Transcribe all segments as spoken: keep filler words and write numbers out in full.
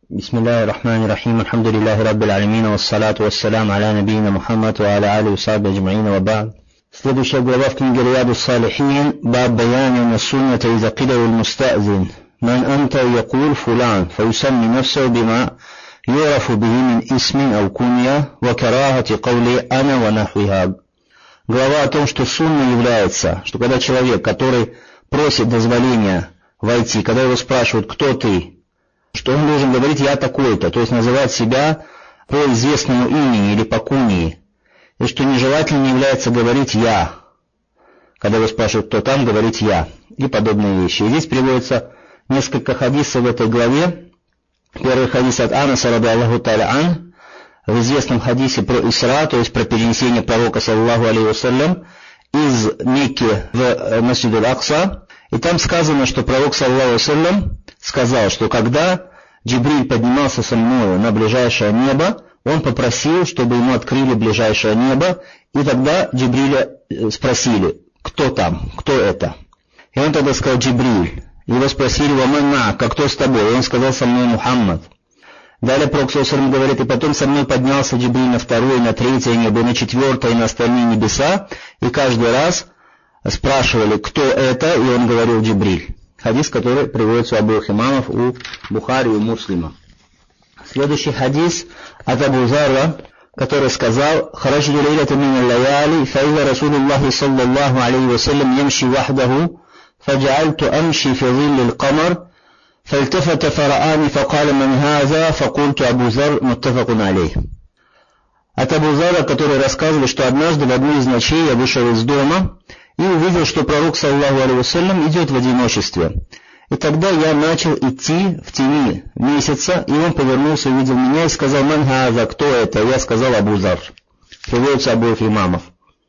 Бисмиллахи рахмани рахим, алхамдулиллахи раббил алямин, вассалату вассаляму аля набийна Мухаммад, ва аля алихи ва сахбихи аджмаин, ва ба'д. Следующая глава в книге Риядус Салихин, баб баяни анна сунната иза киля лил муста'зин, ман анта якул фулан, фаюсамми нафсаху бима юрафу бихи мин исмин ау кунья, ва карахати каули ана ва нахвиха. Глава о том, что сунна является, что когда человек, который просит дозволения войти, когда его спрашивают, кто ты, что он должен говорить «я такой-то», то есть называть себя по известному имени или по кунии, и что нежелательно не является говорить «я», когда его спрашивают, кто там, говорить «я», и подобные вещи. И здесь приводится несколько хадисов в этой главе. Первый хадис от Анаса, ради Аллаху та'аля ан, в известном хадисе про Исра, то есть про перенесение пророка, саллаллаху алейхи вассалям, из Мекки в Масджид аль-Акса. И там сказано, что пророк, саллаллаху алейхи вассалям, сказал, что когда Джибриль поднимался со мною на ближайшее небо, он попросил, чтобы ему открыли ближайшее небо, и тогда Джибриля спросили, кто там, кто это? И он тогда сказал Джибриль. Его спросили, ваман ма'ак, а кто с тобой? И он сказал, со мной Мухаммад. Далее пророк саллаллаху алейхи вассалям говорит, и потом со мной поднялся Джибриль на второе, на третье небо, на четвертое, и на остальные небеса, и каждый раз спрашивали, кто это, и он говорил Джибриль. Хадис, который приводится у обоих имамов, у Бухари и у Муслима. Следующий хадис от Абу Зарра, который сказал: «Хараджту лейлата мин аль-лаяли, фаиза Расулуллахи саллаллаху алейхи вассалям ямши вахдаху, фаджаальту амши фи зилли аль-камар, фальтафата фараани, факаля ман хаза, факульту Абу Зар, муттафакун алейх». От Абу Зарра, который рассказывает, что однажды в одну из ночей я вышел из дома и увидел, что пророк, саллаллаху алейхи вассалям, идет в одиночестве. И тогда я начал идти в тени месяца, и он повернулся, увидел меня и сказал: «Ман хаза, кто это?» Я сказал: «Абу Зар». Приводится обоих имамов.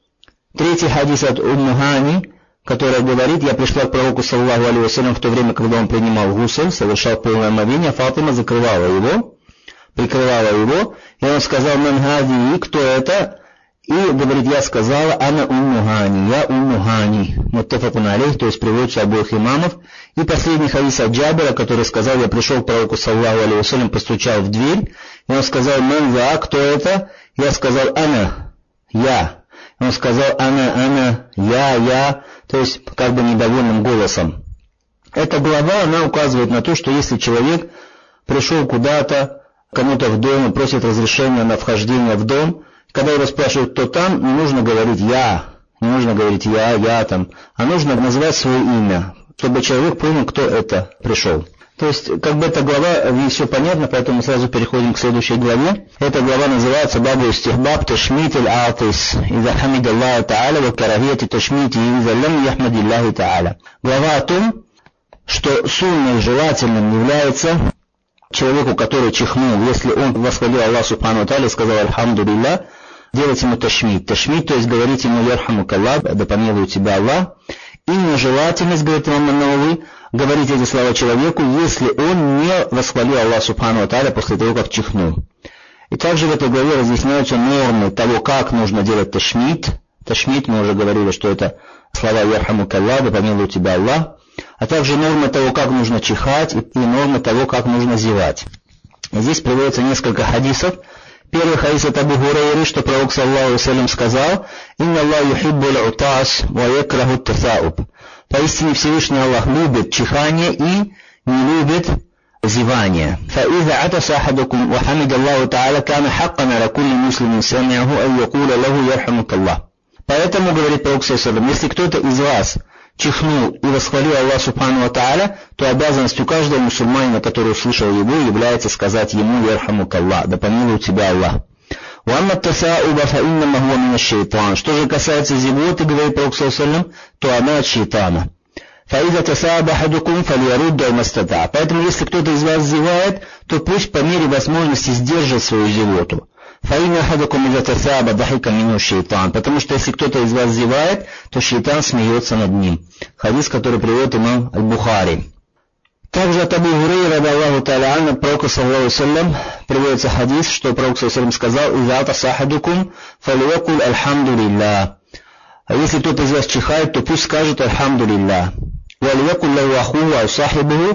Третий хадис от Умму Хани, которая говорит: «Я пришла к пророку, саллаллаху алейхи вассалям, в то время, когда он принимал гусель, совершал полное омовение, Фатима закрывала его, прикрывала его, и он сказал: «Ман хази, кто это?» И говорит: «Я сказала, ана Умму Хани, я Умму Хани». Муттафакун алейх, то есть приводится обоих имамов. И последний хадис от Джабира, который сказал: «Я пришел к пророку, саллаллаху алейхи вассалям, постучал в дверь, и он сказал: «Ман за, кто это?» Я сказал: «Ана, я». И он сказал: «Ана, ана, я, я», то есть как бы недовольным голосом. Эта глава, она указывает на то, что если человек пришел куда-то, кому-то в дом и просит разрешения на вхождение в дом, когда его спрашивают, кто там, не нужно говорить «я», не нужно говорить «я», «я» там, а нужно называть свое имя, чтобы человек понял, кто это пришел. То есть, как бы эта глава, и все понятно, поэтому мы сразу переходим к следующей главе. Эта глава называется «Бабу истихбаб ташмит аль-атис, иза хамид Аллаху та'аля, ва карахияти ташмити, иза лам яхмадиллахи та'аля». Глава о том, что сунной желательным является человеку, который чихнул, если он восхвалил Аллах субхану ва тааля и сказал «Альхамдулилля», делать ему ташмит. Ташмит, то есть говорить ему «Ярхамукаллах», да помилует тебя Аллах. И нежелательность, говорит имам ан-Навави, говорить эти слова человеку, если он не восхвалил Аллах субхану ва тааля после того, как чихнул. И также в этой главе разъясняются нормы того, как нужно делать ташмит. Ташмит, мы уже говорили, что это слова «Ярхамукаллах», да помилует тебя Аллах. А также нормы того, как нужно чихать, и нормы того, как нужно зевать. И здесь приводится несколько хадисов. Первый хадис от Абу Хурайры, что пророк, саллаллаху алейхи вассалям, сказал: «Инна Аллах юхиббуль утас, ва якраху тафауб». Поистине Всевышний Аллах любит чихание и не любит зевание. «Фаиза атаса ахадукум, ва хамид Аллаху та'аля, кана хаккан аля кулли муслимин самиаху, ан якуля лаху ярхамукаллах». Поэтому, говорит пророк, саллаллаху алейхи вассалям, если кто-то из вас чихнул и восхвалил Аллах субхану ва тааля, то обязанностью каждого мусульманина, который услышал его, является сказать ему «Ярхамукаллах», да помилует тебя Аллах. «Уамма тасауба фа иннама хуа мина шейтан». Что же касается зевоты, говорит пророк, саллаллаху алейхи вассалям, то она от шейтана. «Фаиза тасааба ахадукум фалиярудда мастата». Поэтому, если кто-то из вас зевает, то пусть по мере возможности сдержит свою зевоту. «Фаина ахадукум иза тасааба дахика мину шейтан». Потому что если кто-то из вас зевает, то шейтан смеется над ним. Хадис, который приводит имам аль-Бухари. Также от Абу Хурайры, ради Аллаху та'аля анху, пророка, саллаллаху алейхи вассалям, приводится хадис, что пророк, саллаллаху алейхи вассалям, сказал: «Иза атаса ахадукум фалиякуль альхамдулилля». А если кто-то из вас чихает, то пусть скажет «Альхамдулилля». «Валиякуль лаху ва сахибуху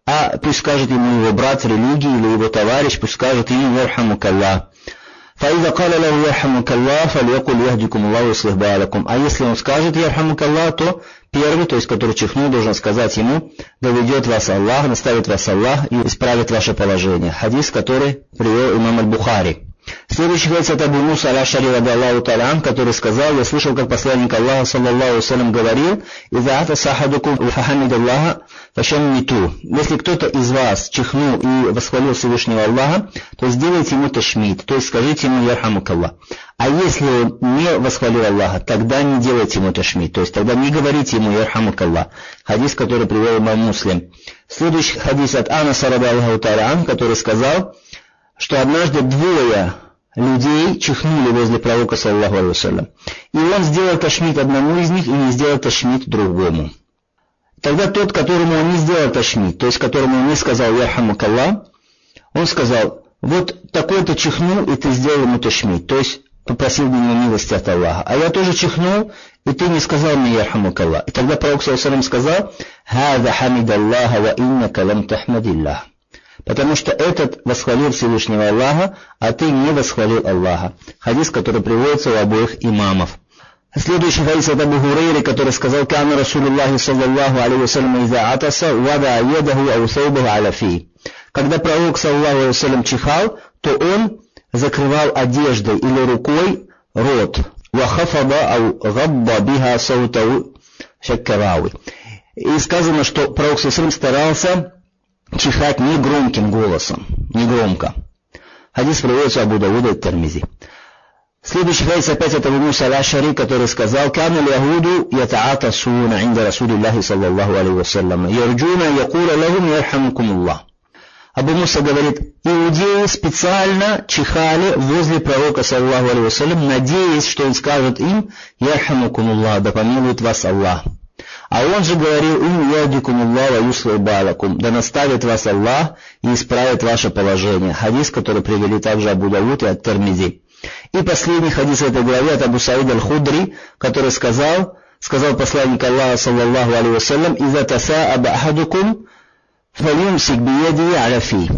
а пусть скажет ему его брат в религии или его товарищ, пусть скажет ему «Ярхамукаллах». فإذا قال له يرحمك الله فليقل يهديكم الله ويصلح بالكم. А если он скажет «Ярхамук Аллах», то первый, то есть который чихнул, должен сказать ему «Да ведет вас Аллах, наставит вас Аллах и исправит ваше положение». Хадис, который привел имам аль-Бухари. Следующий хадис от Абу Муса аль-Аш'ари радиаллаху та'аля ан, который сказал: я слышал, как посланник Аллаха саллаллаху алейхи ва саллям говорил: «Иза атаса ахадукум фахамид Аллаха фашаммиту». Если кто-то из вас чихнул и восхвалил Всевышнего Аллаха, то сделайте ему ташмид, то есть скажите ему «Ярхамук Аллах». А если он не восхвалил Аллаха, тогда не делайте ему ташмид, то есть тогда не говорите ему «Ярхамук Аллах». Хадис, который привел имам Муслим. Следующий хадис от Анаса радиаллаху та'аля ан, который сказал, что однажды двое людей чихнули возле пророка саллаллаху алейхи ва саллям. И он сделал ташмид одному из них и не сделал ташмид другому. Тогда тот, которому он не сделал ташмид, то есть которому он не сказал «Ярхамук Аллах», он сказал: вот такой-то чихнул, и ты сделал ему ташмид, то есть попросил меня милости от Аллаха. А я тоже чихнул, и ты не сказал мне «Ярхамук Аллах». И тогда пророк саллаллаху алейхи ва саллям сказал: «Хаза хамид Аллаха ва иннака лам тахмадиллах». Потому что этот восхвалил Всевышнего Аллаха, а ты не восхвалил Аллаха. Хадис, который приводится у обоих имамов. Следующий хадис от Абу Хурейры, который сказал: «Кана Расулуллахи саллаллаху алейхи ва саллям иза атаса вада аедаху ау саубаху аля фи». Когда пророк саллаллаху алейхи ва саллям чихал, то он закрывал одеждой или рукой рот. Вахафада ау габба биха саутау шаккарауи. И сказано, что пророк саллаллаху алейхи ва саллям старался чихать не громким голосом, не громко. Хадис приводится Абу Давуда и Тирмизи. Следующий хадис опять от Абу Муса аль-Аш'ари, который сказал: «Кана л-яхуду ятаатасуна инда Расулиллахи саллаллаху алейхи ва саллям, ярджуна якула лахум ярхамукумуллах». Абу Муса говорит: иудеи специально чихали возле пророка саллаллаху алейхи ва саллям, надеясь, что он скажет им «Ярхамукумуллах», да помилует вас Аллах. А он же говорил им: «Ядикумуллах ва юслих балакум», да наставит вас Аллах и исправит ваше положение. Хадис, который привели также Абу Давуд и ат-Тирмизи. И последний хадис в этой главе от Абу Саида аль-Худри, который сказал, сказал посланник Аллаха саллаллаху алейхи ва саллям: «Иза тасааба ахадукум фалюмсик биеди аля фи».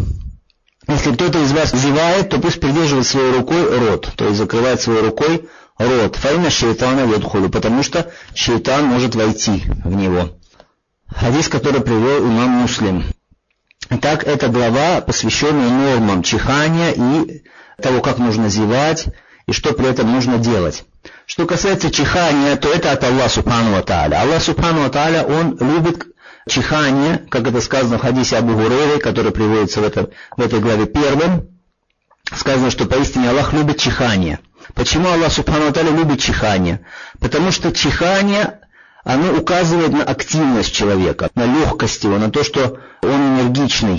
Если кто-то из вас зевает, то пусть придерживает своей рукой рот, то есть закрывает своей рукой рот. Файна шейтана ядхулу, потому что шейтан может войти в него. Хадис, который привел имам Муслим. Итак, эта глава, посвященная нормам чихания и того, как нужно зевать и что при этом нужно делать. Что касается чихания, то это от Аллаха субхану ва тааля. Аллах субхану ва тааля, он любит чихание, как это сказано в хадисе Абу Хурейры, который приводится в, это, в этой главе первым. Сказано, что поистине Аллах любит чихание. Почему Аллах субхану ва тааля любит чихание? Потому что чихание, оно указывает на активность человека, на легкость его, на то, что он энергичный.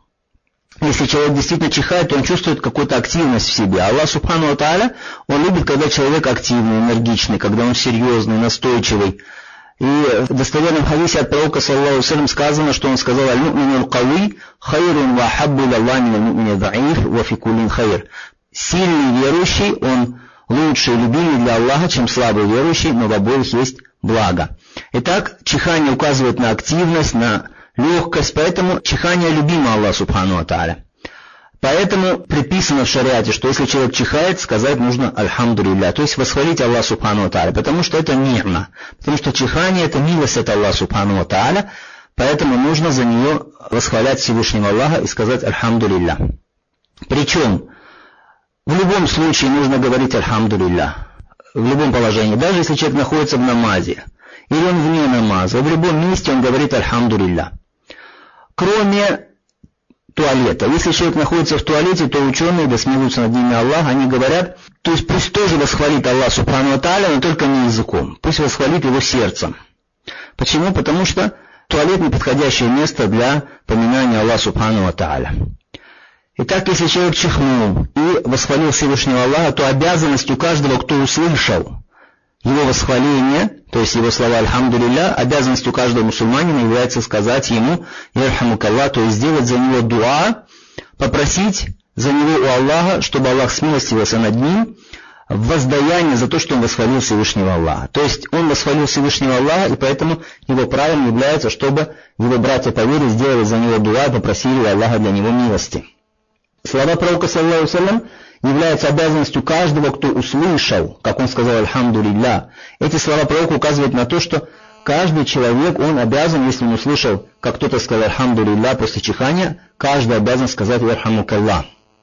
Если человек действительно чихает, то он чувствует какую-то активность в себе. Аллах субхану ва тааля, он любит, когда человек активный, энергичный, когда он серьезный, настойчивый. И в достоверном хадисе от пророка саллаллаху алейхи ва саллям сказано, что он сказал: «Аль-му'мину аль-кави хайрун ва хаббу лиллахи мин аль-му'мини даиф ва фи куллин хайр». Сильный верующий, он лучше и любимый для Аллаха, чем слабый верующий, но в обоих есть благо. Итак, чихание указывает на активность, на легкость, поэтому чихание любимо Аллаху субхану ва тааля. Поэтому предписано в шариате, что если человек чихает, сказать нужно «Альхамдулилля», то есть восхвалить Аллаха субхану ва тааля, потому что это ни'ма, потому что чихание это милость от Аллаха субхану ва тааля, поэтому нужно за нее восхвалять Всевышнего Аллаха и сказать «Альхамдулилля». Причем в любом случае нужно говорить «Альхамдулилля», в любом положении, даже если человек находится в намазе, или он вне намаза, в любом месте он говорит «Альхамдулилля». Кроме туалета. Если человек находится в туалете, то ученые, да смилуются над ними Аллах, они говорят, то есть пусть тоже восхвалит Аллах субхану ва тааля, но только не языком, пусть восхвалит его сердцем. Почему? Потому что туалет неподходящее место для поминания Аллаха субхану ва тааля. Итак, если человек чихнул и восхвалил Всевышнего Аллаха, то обязанность у каждого, кто услышал его восхваление, то есть его слова «Альхамдулилля», обязанностью каждого мусульманина является сказать ему «Ярхамук Аллах», то есть сделать за него дуа, попросить за него у Аллаха, чтобы Аллах смилостивился над ним, воздаяние за то, что он восхвалил Всевышнего Аллаха. То есть он восхвалил Всевышнего Аллаха, и поэтому его правом является, чтобы его братья по вере сделали за него дуа и попросили у Аллаха для него милости. Слова пророка, саллаллаху алейхи ва саллям, являются обязанностью каждого, кто услышал, как он сказал «Альхамдулилля». Эти слова пророка указывают на то, что каждый человек, он обязан, если он услышал, как кто-то сказал «Альхамдулилля» после чихания, каждый обязан сказать «Ярхамукаллах».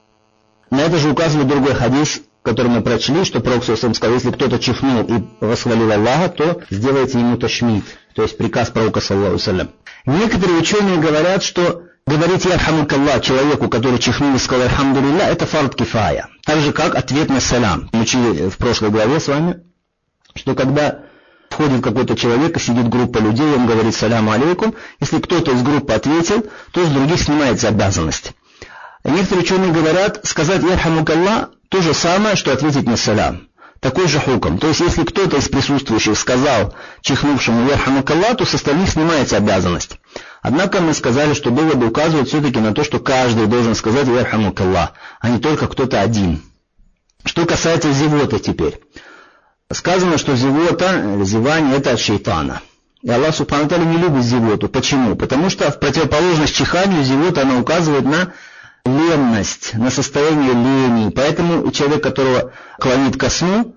На это же указывает другой хадис, который мы прочли, что пророк саллаллаху алейхи ва саллям сказал: если кто-то чихнул и восхвалил Аллаха, то сделайте ему ташмид, то есть приказ пророка саллаллаху алейхи ва саллям. Некоторые ученые говорят, что говорить «Ярхамукаллах» человеку, который чихнул и сказал «Альхамдулилля», это фард кифая. Так же, как ответ на салям. Мы учили в прошлой главе с вами, что когда входит какой-то человек и сидит группа людей, он говорит «Саляму алейкум», если кто-то из группы ответил, то с других снимается обязанность. Некоторые ученые говорят, сказать «Ярхамукаллах» то же самое, что ответить на салям. Такой же хукм. То есть, если кто-то из присутствующих сказал чихнувшему «Ярхамукаллах», то с остальных снимается обязанность. Однако мы сказали, что доводы указывают все-таки на то, что каждый должен сказать «Ярхамукаллах», а не только кто-то один. Что касается зевоты теперь. Сказано, что зевота, зевание – это от шейтана. И Аллах Субхану ва Тааля не любит зевоту. Почему? Потому что в противоположность чиханию зевота она указывает на ленность, на состояние лени. Поэтому человек, которого клонит ко сну,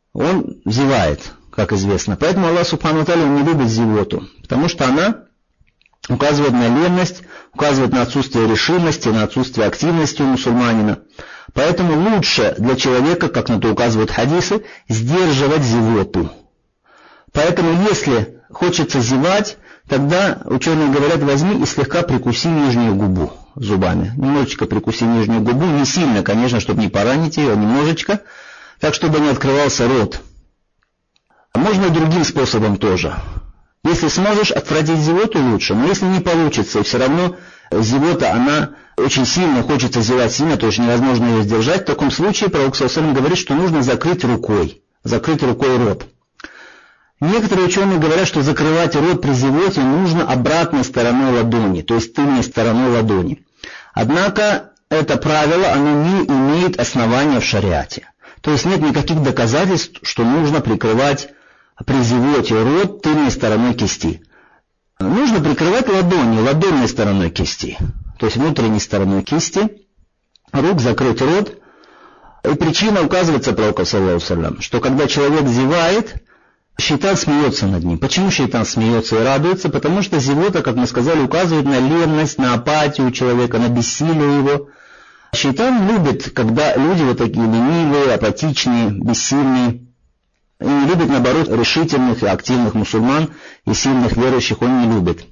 он зевает, как известно. Поэтому Аллах Субхану ва Тааля не любит зевоту, потому что она указывает на ленность, указывает на отсутствие решимости, на отсутствие активности у мусульманина. Поэтому лучше для человека, как на то указывают хадисы, сдерживать зевоту. Поэтому если хочется зевать, тогда ученые говорят: возьми и слегка прикуси нижнюю губу зубами. Немножечко прикуси нижнюю губу, не сильно, конечно, чтобы не поранить ее, немножечко, так, чтобы не открывался рот. Можно и другим способом тоже. Если сможешь отвратить зевоту, лучше, но если не получится, и все равно зевота, она очень сильно, хочется зевать сильно, то есть невозможно ее сдержать, в таком случае пророк саллаллаху алейхи ва саллям говорит, что нужно закрыть рукой, закрыть рукой рот. Некоторые ученые говорят, что закрывать рот при зевоте нужно обратной стороной ладони, то есть тыльной стороной ладони. Однако это правило, оно не имеет основания в шариате. То есть нет никаких доказательств, что нужно прикрывать при зевоте рот тыльной стороной кисти. Нужно прикрывать ладони, ладонной стороной кисти, то есть внутренней стороной кисти, рук закрыть рот. И причина указывается пророку, саллаллаху алейхи ва саллям, что когда человек зевает, шейтан смеется над ним. Почему шейтан смеется и радуется? Потому что зевота, как мы сказали, указывает на ленность, на апатию человека, на бессилие его. Шейтан любит, когда люди вот такие ленивые, апатичные, бессильные. И не любит, наоборот, решительных и активных мусульман и сильных верующих он не любит.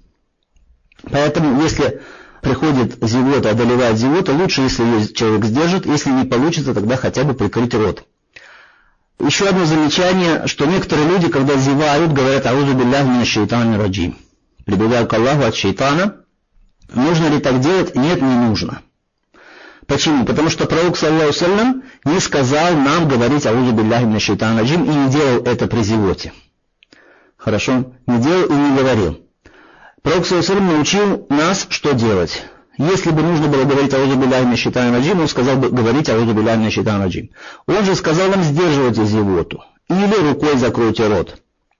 Поэтому, если приходит зевота, одолевает зевота, лучше, если ее человек сдержит, если не получится, тогда хотя бы прикрыть рот. Еще одно замечание, что некоторые люди, когда зевают, говорят «Аузу билляхи минаш шайтанир раджим», прибегая к Аллаху от шейтана. Нужно ли так делать? Нет, не нужно. Почему? Потому что пророк, саллаллаху алейхи ва саллям, не сказал нам говорить «Аузу билляхи минаш шайтанир раджим» и не делал это при зевоте. Хорошо? Не делал и не говорил. Пророк, саллаллаху алейхи ва саллям, научил нас, что делать. Если бы нужно было говорить «Аузу билляхи минаш шайтанир раджим», он сказал бы говорить «Аузу билляхи минаш шайтанир раджим». Он же сказал нам: сдерживайте зевоту. Или рукой закройте рот.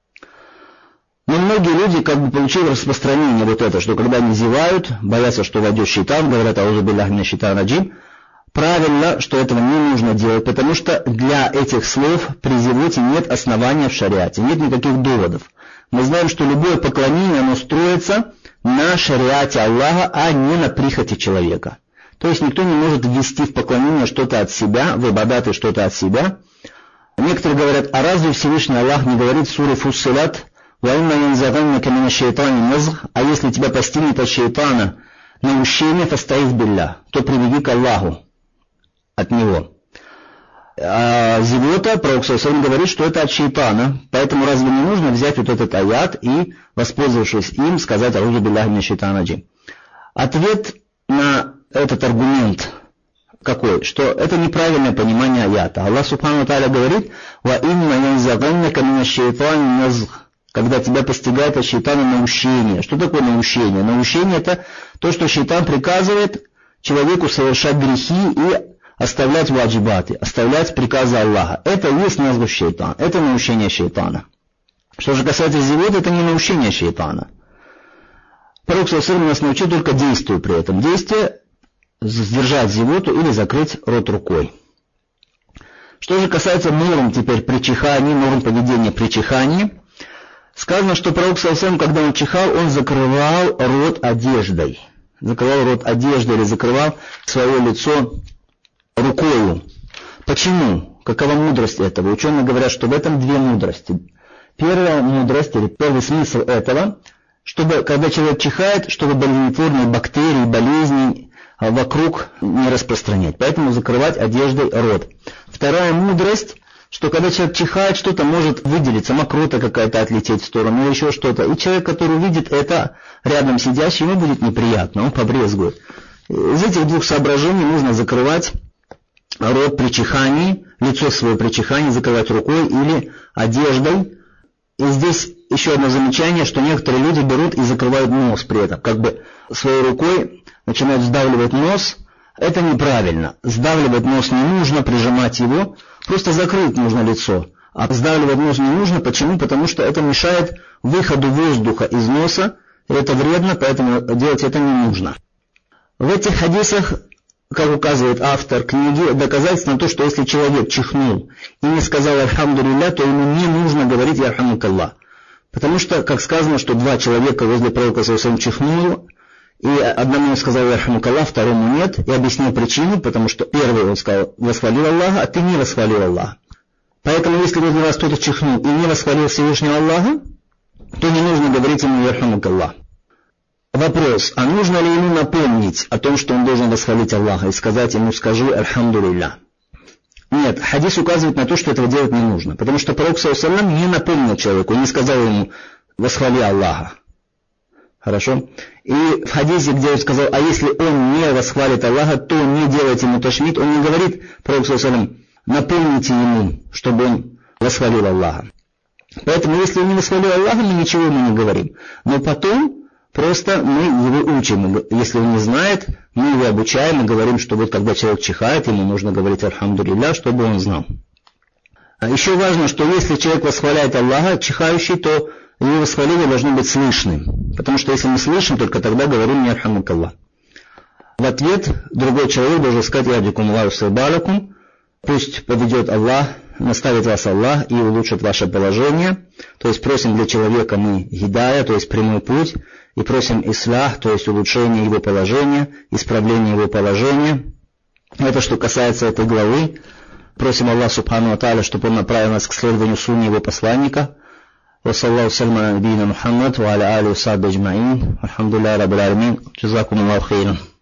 Но многие люди как бы получили распространение вот это, что когда они зевают, боятся, что войдет шейтан, говорят «Аузу билляхи минаш шайтанир раджим». Правильно, что этого не нужно делать, потому что для этих слов при зевоте нет основания в шариате, нет никаких доводов. Мы знаем, что любое поклонение, оно строится на шариате Аллаха, а не на прихоти человека. То есть никто не может ввести в поклонение что-то от себя, в ибадаты что-то от себя. Некоторые говорят: а разве Всевышний Аллах не говорит в суре Фуссилат: «Ва имма янзаганнака минаш шайтани назг», а если тебя постигнет от шейтана наущение, фастаиз билля, то прибеги к Аллаху от него. А зевота, пророк саллаллаху алейхи ва саллям говорит, что это от шейтана, поэтому разве не нужно взять вот этот аят и, воспользовавшись им, сказать «Аузу билляхи минаш шайтанир раджим»? Ответ на этот аргумент какой? Что это неправильное понимание аята. Аллах Субхану ва Тааля говорит: «Ва имма янзаганнака минаш шайтани назг», когда тебя постигает от шейтана наущение. Что такое наущение? Наущение — это то, что шейтан приказывает человеку совершать грехи и оставлять ваджибаты, оставлять приказы Аллаха. Это и есть назгу шейтан, это наущение шейтана. Что же касается зевоты, это не наущение шейтана. Пророк саллаллаху алейхи ва саллям нас научил только действию при этом. Действие – сдержать зевоту или закрыть рот рукой. Что же касается норм теперь при чихании, норм поведения при чихании, сказано, что пророк саллаллаху алейхи ва саллям, когда он чихал, он закрывал рот одеждой. Закрывал рот одеждой или закрывал свое лицо рукою. Почему? Какова мудрость этого? Ученые говорят, что в этом две мудрости. Первая мудрость, или первый смысл этого, чтобы, когда человек чихает, чтобы болезнетворные бактерии, болезни вокруг не распространять. Поэтому закрывать одеждой рот. Вторая мудрость, что когда человек чихает, что-то может выделиться, мокрота какая-то отлететь в сторону или еще что-то. И человек, который увидит это, рядом сидящий, ему будет неприятно, он побрезгует. Из этих двух соображений нужно закрывать рот при чихании, лицо свое при чихании закрывать рукой или одеждой. И здесь еще одно замечание, что некоторые люди берут и закрывают нос при этом, как бы своей рукой начинают сдавливать нос. Это неправильно. Сдавливать нос не нужно, прижимать его, просто закрыть нужно лицо. А сдавливать нос не нужно. Почему? Потому что это мешает выходу воздуха из носа, это вредно, поэтому делать это не нужно. В этих хадисах, как указывает автор книги, доказательство на то, что если человек чихнул и не сказал «Альхамдулилля», то ему не нужно говорить «Ярхамукаллах». Потому что, как сказано, что два человека возле пророка саллаллаху алейхи ва саллям чихнуло, и одному он сказал «Ярхамукаллах», второму нет, и объяснил причину, потому что первый он сказал «Восхвалил Аллаха», а ты не восхвалил Аллаха. Поэтому, если возле вас кто-то чихнул и не восхвалил Всевышнего Аллаха, то не нужно говорить ему «Ярхамукаллах». Вопрос, а нужно ли ему напомнить о том, что он должен восхвалить Аллаха и сказать ему «скажи Альхамдулилля»? Нет, хадис указывает на то, что этого делать не нужно, потому что пророк саллаллаху алейхи ва саллям не напомнил человеку, не сказал ему «восхвали Аллаха». Хорошо? И в хадисе, где он сказал, а если он не восхвалит Аллаха, то не делайте ему ташмит, он не говорит пророк саллаллаху алейхи ва саллям напомните ему, чтобы он восхвалил Аллаха. Поэтому, если он не восхвалил Аллаха, мы ничего ему не говорим. Но потом просто мы его учим. Если он не знает, мы его обучаем и говорим, что вот когда человек чихает, ему нужно говорить «Альхамдулилля», чтобы он знал. А еще важно, что если человек восхваляет Аллаха, чихающий, то его восхваление должно быть слышным. Потому что если мы слышим, только тогда говорим «Ярхамукаллах». В ответ другой человек должен сказать «Ядикум Аллаху сайбалакум», пусть поведет Аллах, наставит вас Аллах и улучшит ваше положение. То есть просим для человека мы гидая, то есть прямой путь, и просим ислах, то есть улучшение его положения, исправление его положения. Это что касается этой главы. Просим Аллах субхану ва тааля, чтобы он направил нас к следованию сунне его посланника. Ва саллаллаху салям аля набийина Мухаммад ва аля алихи ва сахбихи аджмаин. Альхамдулиллахи раббил алямин. Джазакум Аллаху хейран.